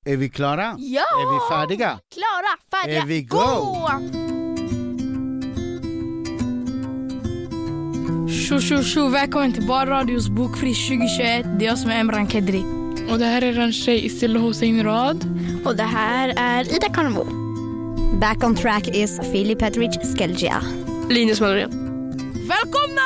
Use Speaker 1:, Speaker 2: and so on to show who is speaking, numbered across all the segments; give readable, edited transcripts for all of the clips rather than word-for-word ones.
Speaker 1: Är vi klara?
Speaker 2: Ja!
Speaker 1: Är vi färdiga?
Speaker 2: Klara, färdiga,
Speaker 1: Är vi go?
Speaker 3: Tjo, välkommen till Barradios bokpris 2021. Det är jag som är Emran Kedri.
Speaker 4: Och det här är Ransheh Istilla Hossein Rad.
Speaker 2: Och det här är Ida Karnbo.
Speaker 5: Back on track is Filip Petric Skelgia.
Speaker 4: Linus Malmgren.
Speaker 3: Välkomna!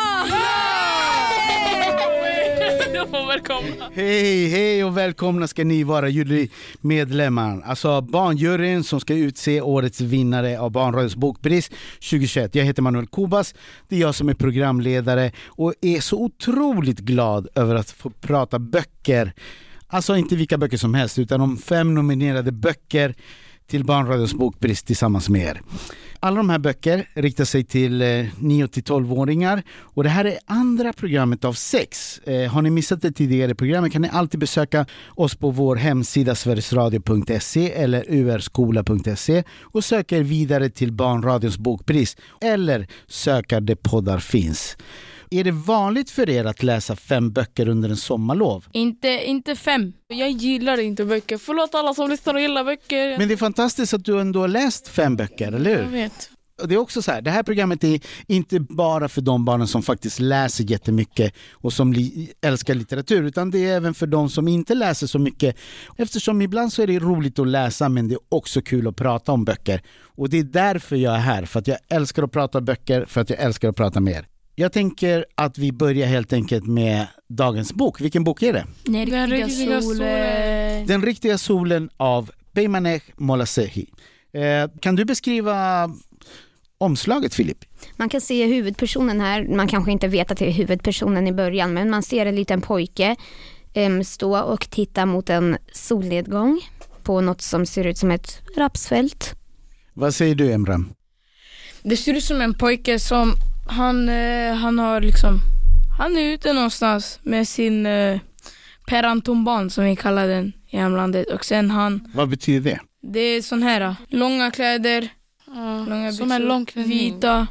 Speaker 4: Välkomna.
Speaker 1: Hej och välkomna ska ni vara jurymedlemmar. Alltså barnjuryn som ska utse årets vinnare av Barnradios bokpris 2021. Jag heter Manuel Kubas, det är jag som är programledare och är så otroligt glad över att få prata böcker. Alltså inte vilka böcker som helst utan om 5 nominerade böcker till Barnradios bokpris tillsammans med er. Alla de här böcker riktar sig till 9-12-åringar och det här är andra programmet av 6. Har ni missat det tidigare programmet kan ni alltid besöka oss på vår hemsida sverigesradio.se eller urskola.se och söka er vidare till Barnradios bokpris eller söka där poddar finns. Är det vanligt för er att läsa 5 böcker under en sommarlov?
Speaker 3: Inte 5.
Speaker 4: Jag gillar inte böcker. Förlåt alla som lyssnar och gillar böcker.
Speaker 1: Men det är fantastiskt att du ändå har läst 5 böcker, eller hur?
Speaker 4: Jag vet.
Speaker 1: Och det är också så här, det här programmet är inte bara för de barnen som faktiskt läser jättemycket och som älskar litteratur, utan det är även för de som inte läser så mycket. Eftersom ibland så är det roligt att läsa, men det är också kul att prata om böcker. Och det är därför jag är här, för att jag älskar att prata böcker, för att jag älskar att prata med er. Jag tänker att vi börjar helt enkelt med dagens bok. Vilken bok är det?
Speaker 3: Den riktiga solen.
Speaker 1: Den riktiga solen av Peymaneh Molasehi. Kan du beskriva omslaget, Filip?
Speaker 5: Man kan se huvudpersonen här. Man kanske inte vet att det är huvudpersonen i början, men man ser en liten pojke stå och titta mot en solnedgång på något som ser ut som ett rapsfält.
Speaker 1: Vad säger du, Emran?
Speaker 3: Det ser ut som en pojke som han har liksom, han är ute någonstans med sin perantomban som vi kallar den i hemlandet, och sen
Speaker 1: Vad betyder det?
Speaker 3: det är sån här långa kläder, långa
Speaker 4: som en lång klänning.
Speaker 3: vita.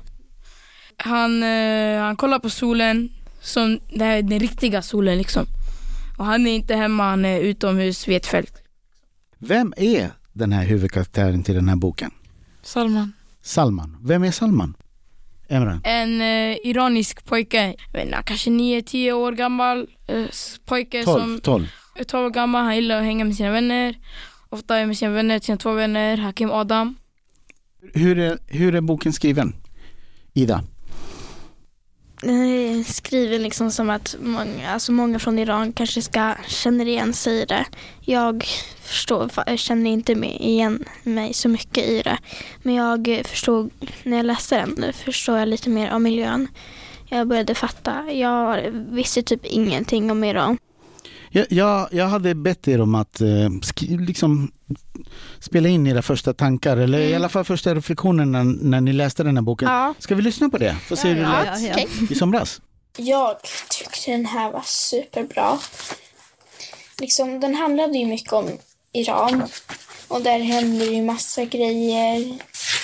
Speaker 3: Han kollar på solen som det här är den riktiga solen liksom. Och han är inte hemma, han är utomhus vid ett fält.
Speaker 1: Vem är den här huvudkaraktären till den här boken? Salman. Vem är Salman? Emran.
Speaker 3: En iranisk pojke, kanske 9-10 år gammal pojke
Speaker 1: 12
Speaker 3: 12 år gammal. Han gillar att hänga med sina vänner. Ofta är med sina vänner, sina 2 vänner, Hakim Adam.
Speaker 1: Hur är boken skriven? Ida?
Speaker 2: Skriven liksom som att många från Iran kanske känner igen sig i det. Jag känner inte igen mig så mycket i det. Men jag förstod, när jag läste den, förstår jag lite mer om miljön. Jag började fatta. Jag visste typ ingenting om Iran.
Speaker 1: Jag hade bett er om att liksom spela in era första tankar eller i alla fall första reflektioner när ni läste den här boken. Ja. Ska vi lyssna på det? Får se hur det lät i somras.
Speaker 6: Jag tyckte den här var superbra. Liksom, den handlade ju mycket om Iran och där händer ju massa grejer.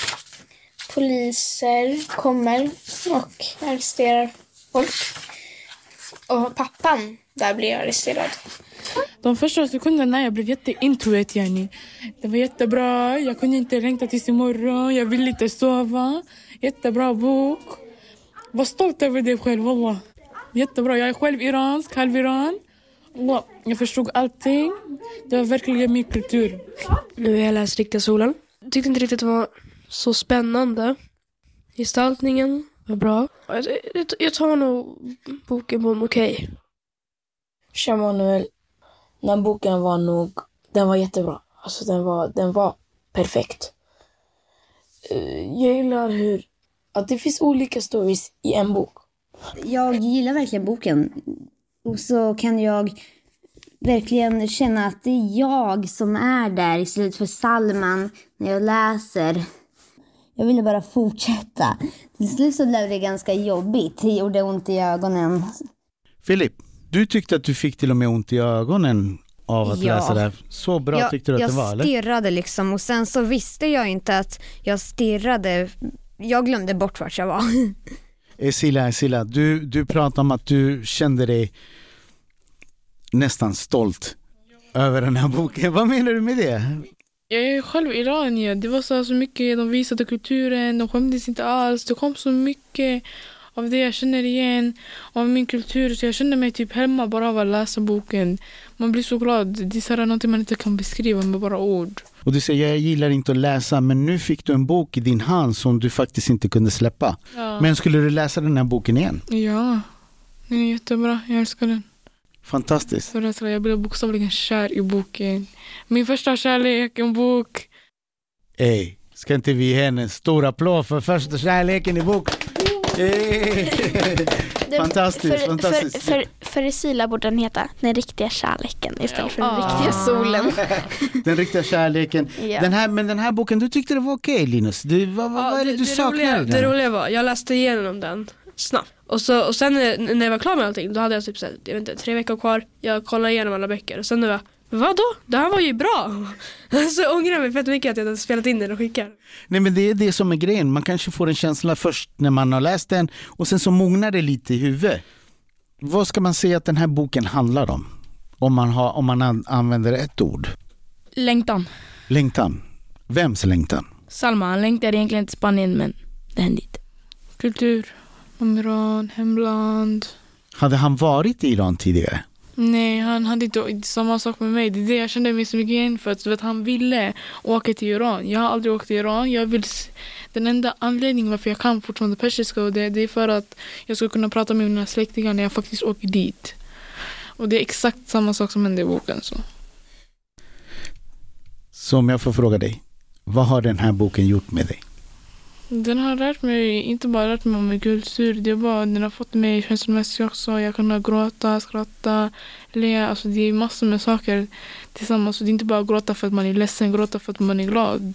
Speaker 6: Poliser kommer och arresterar folk. Och pappan där blir arresterad.
Speaker 4: De första sekunderna jag blev jätteintroet, yani. Det var jättebra. Jag kunde inte längta tills imorgon. Jag ville inte sova. Jättebra bok. Var stolt över det själv, wallah. Jättebra. Jag är själv iransk, halv Iran. Wallah. Jag förstod allting. Det var verkligen min kultur.
Speaker 7: Nu har jag läst Riktiga solen. Jag tyckte inte riktigt det var så spännande. Gestaltningen var bra. Jag tar nog boken på en okej.
Speaker 8: Tja Manuel, den boken den var jättebra. Alltså den var perfekt. Jag gillar att det finns olika stories i en bok.
Speaker 5: Jag gillar verkligen boken. Och så kan jag verkligen känna att det är jag som är där i slutet för Salman när jag läser. Jag ville bara fortsätta. Till slut så blev det ganska jobbigt. Det gjorde ont i ögonen.
Speaker 1: Filip, du tyckte att du fick till och med ont i ögonen av att läsa det här. Så bra tyckte du att det var, eller?
Speaker 5: Jag stirrade liksom och sen så visste jag inte att jag stirrade. Jag glömde bort vart jag var.
Speaker 1: Silla, du pratade om att du kände dig nästan stolt över den här boken. Vad menar du med det?
Speaker 4: Jag är själv iranier. Det var så mycket, de visade kulturen, de skämdes inte alls. Det kom så mycket av det jag känner igen, av min kultur. Så jag kände mig typ hemma bara av att läsa boken. Man blir så glad. Det är så här någonting man inte kan beskriva med bara ord.
Speaker 1: Och du säger, jag gillar inte att läsa, men nu fick du en bok i din hand som du faktiskt inte kunde släppa.
Speaker 4: Ja.
Speaker 1: Men skulle du läsa den här boken igen?
Speaker 4: Ja, den är jättebra. Jag älskar den.
Speaker 1: Fantastiskt.
Speaker 4: Så jag blev bokstavligen kär i boken. Min första kärlek, en bok.
Speaker 1: Ska inte vi ge henne en stor applåd för första kärleken i bok? Fantastiskt, fantastiskt.
Speaker 2: För Sila borde den heta Den riktiga kärleken istället för Den riktiga solen.
Speaker 1: Den riktiga kärleken.
Speaker 2: Ja.
Speaker 1: Den här boken, du tyckte det var okej, Linus. Vad är det du saknar?
Speaker 7: Det roliga var, jag läste igenom den snabbt. Och sen när jag var klar med allting, då hade jag typ så här, jag vet inte, 3 veckor kvar. Jag kollade igenom alla böcker. Och sen nu vadå? Det här var ju bra. Så ångrar jag mig fett mycket att jag hade spelat in den och skickat.
Speaker 1: Nej, men det är det som är grejen. Man kanske får en känsla först när man har läst den och sen så mognar det lite i huvudet. Vad ska man säga att den här boken handlar om? Om man använder ett ord.
Speaker 3: Längtan.
Speaker 1: Längtan. Vems längtan?
Speaker 3: Salma, han längtar egentligen till Spanien, men det hände inte.
Speaker 4: Kultur, Iran, hemland.
Speaker 1: Hade han varit i Iran tidigare?
Speaker 4: Nej, han hade inte samma sak med mig. Det är det jag kände mig så mycket igen för. Att han ville åka till Iran. Jag har aldrig åkt till Iran. Den enda anledningen varför jag kan fortfarande persiska, och det är för att jag ska kunna prata med mina släktingar när jag faktiskt åker dit. Och det är exakt samma sak som hände i boken.
Speaker 1: Så om jag får fråga dig, vad har den här boken gjort med dig?
Speaker 4: Den har lärt mig, inte bara lärt mig om min kultur, den har fått mig känslomässigt också. Jag kan gråta, skratta, le, alltså det är massor med saker tillsammans. Så det är inte bara gråta för att man är ledsen, gråta för att man är glad.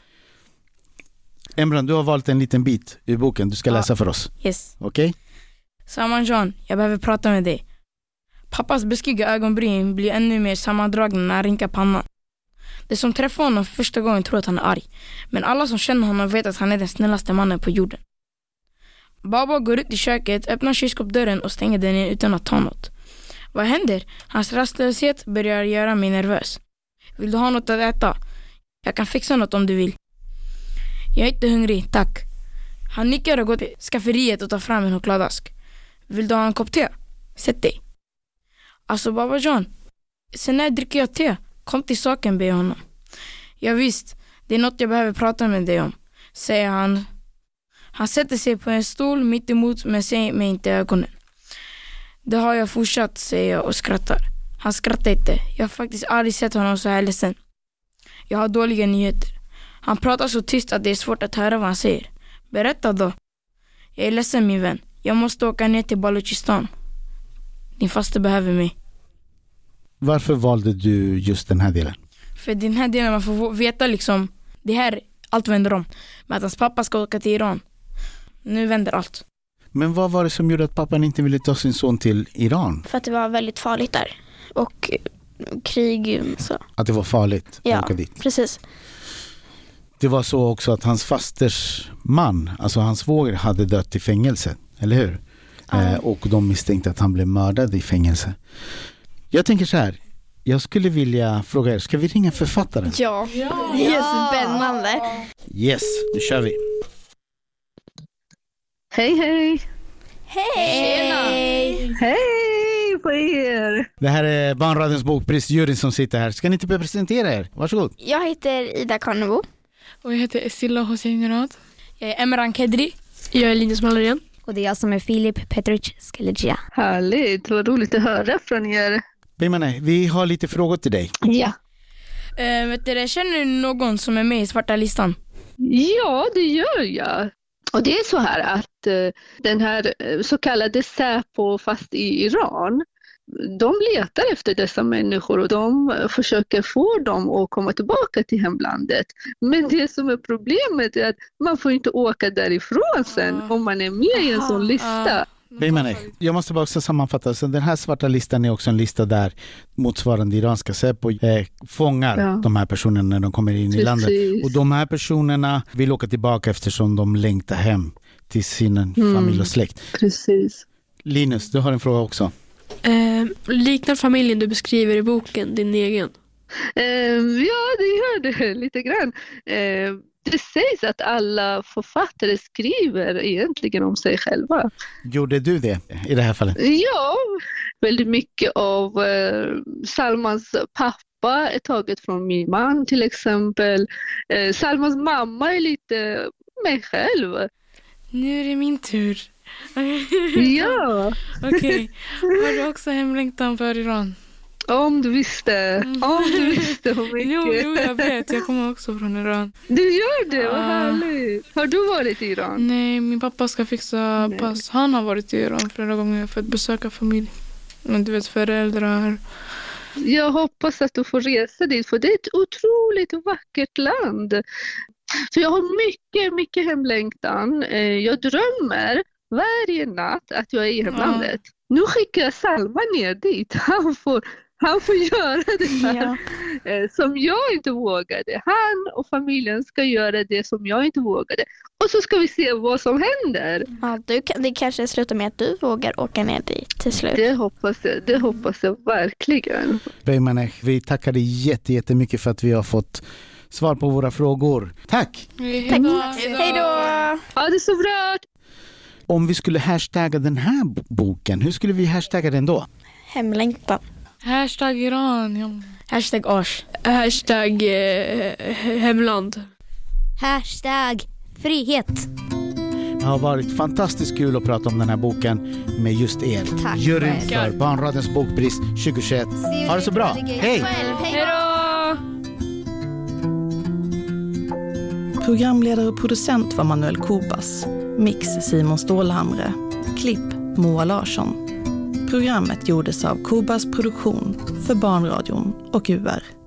Speaker 1: Emran, du har valt en liten bit ur boken, du ska läsa för oss.
Speaker 3: Yes.
Speaker 1: Okej?
Speaker 3: Saman John, jag behöver prata med dig. Pappas beskygga ögonbryn blir ännu mer sammandragna när han rinkar pannan. Det som träffar honom för första gången tror att han är arg. Men alla som känner honom vet att han är den snällaste mannen på jorden. Baba går ut i köket, öppnar kylskåpsdörren och stänger den igen utan att ta något. Vad händer? Hans rastlöshet börjar göra mig nervös. Vill du ha något att äta? Jag kan fixa något om du vill. Jag är inte hungrig, tack. Han nickar och går till skafferiet och tar fram en chokladask. Vill du ha en kopp te? Sätt dig. Alltså Baba John, sen när dricker jag te? Kom till saken, ber honom. Ja visst, det är något jag behöver prata med dig om, säger han. Han sätter sig på en stol mitt emot men säger mig inte i ögonen. Det har jag fortsatt, säger jag och skrattar. Han skrattar inte. Jag har faktiskt aldrig sett honom så här ledsen. Jag har dåliga nyheter. Han pratar så tyst att det är svårt att höra vad han säger. Berätta då. Jag är ledsen min vän. Jag måste åka ner till Balochistan. Din faste behöver mig.
Speaker 1: Varför valde du just den här delen?
Speaker 3: För den här delen man får veta liksom, det här, allt vänder om. Men att hans pappa ska åka till Iran. Nu vänder allt.
Speaker 1: Men vad var det som gjorde att pappan inte ville ta sin son till Iran?
Speaker 2: För att det var väldigt farligt där. Och krig så.
Speaker 1: Att det var farligt att åka dit?
Speaker 2: Precis.
Speaker 1: Det var så också att hans fasters man, alltså hans svåger, hade dött i fängelse, eller hur? Och de misstänkte att han blev mördad i fängelse. Jag tänker så här, jag skulle vilja fråga er, ska vi ringa författaren?
Speaker 2: Ja. Det är spännande.
Speaker 1: Yes, nu kör vi.
Speaker 9: Hej, hej.
Speaker 2: Hej!
Speaker 9: Hej på er.
Speaker 1: Det här är Barnradions bokprisjuryn som sitter här. Ska ni inte presentera er? Varsågod.
Speaker 2: Jag heter Ida Karnebo.
Speaker 4: Och jag heter Esilla Hossein-Rad.
Speaker 3: Jag är Emran Kedri.
Speaker 7: Jag är Linus Mallerén.
Speaker 5: Och det är jag som är Filip Petrovic Skelegia.
Speaker 9: Härligt, vad roligt att höra från er.
Speaker 1: Bimane, vi har lite frågor till dig.
Speaker 9: Ja.
Speaker 3: Känner du någon som är med i svarta listan?
Speaker 9: Ja, det gör jag. Och det är så här att den här så kallade Säpo fast i Iran, de letar efter dessa människor och de försöker få dem att komma tillbaka till hemlandet. Men det som är problemet är att man får inte åka därifrån sen om man är med i en sån lista.
Speaker 1: Jag måste bara också sammanfatta, så den här svarta listan är också en lista där motsvarande iranska Säpo fångar de här personerna när de kommer in i landet. Och de här personerna vill åka tillbaka eftersom de längtar hem till sin familj och släkt.
Speaker 9: Precis.
Speaker 1: Linus, du har en fråga också.
Speaker 7: Liknar familjen du beskriver i boken din egen?
Speaker 9: Ja, det gör det lite grann. Det sägs att alla författare skriver egentligen om sig själva.
Speaker 1: Gjorde du det i det här fallet?
Speaker 9: Ja, väldigt mycket av Salmans pappa är taget från min man till exempel. Salmans mamma är lite mig själv.
Speaker 3: Nu är det min tur.
Speaker 9: Ja.
Speaker 3: Okej. Har du också hemlängtan för Iran?
Speaker 9: Om du visste hur mycket.
Speaker 3: Jo, jag vet. Jag kommer också från Iran.
Speaker 9: Du gör det, vad härligt. Har du varit i Iran?
Speaker 3: Nej, min pappa ska fixa pass. Han har varit i Iran flera gånger för att besöka familj. Men du vet, föräldrar.
Speaker 9: Jag hoppas att du får resa dit, för det är ett otroligt vackert land. Så jag har mycket hemlängtan. Jag drömmer varje natt att jag är i hemlandet. Nu skickar jag Salma ner dit. Han får göra det här som jag inte vågade. Han och familjen ska göra det som jag inte vågade. Och så ska vi se vad som händer.
Speaker 2: Ja, det kanske slutar med att du vågar åka ner dit till slut.
Speaker 9: Det hoppas jag verkligen.
Speaker 1: Beymaneh, vi tackar dig jättemycket för att vi har fått svar på våra frågor. Tack!
Speaker 2: Hej då!
Speaker 9: Ja, det är så bra!
Speaker 1: Om vi skulle hashtagga den här boken, hur skulle vi hashtagga den då?
Speaker 2: Hemlängtan.
Speaker 3: Hashtag Iran. Ja. Hashtag Ash.
Speaker 7: Hashtag hemland.
Speaker 10: Hashtag frihet.
Speaker 1: Det har varit fantastiskt kul att prata om den här boken med just er.
Speaker 10: Tack.
Speaker 1: Juryn för Barnradions bokpris 2021. Ha det så bra. Hej!
Speaker 7: Hej då!
Speaker 11: Programledare och producent var Manuel Kobas. Mix Simon Stålhamre. Klipp Moa Larsson. Programmet gjordes av Kobas produktion för Barnradion och UR.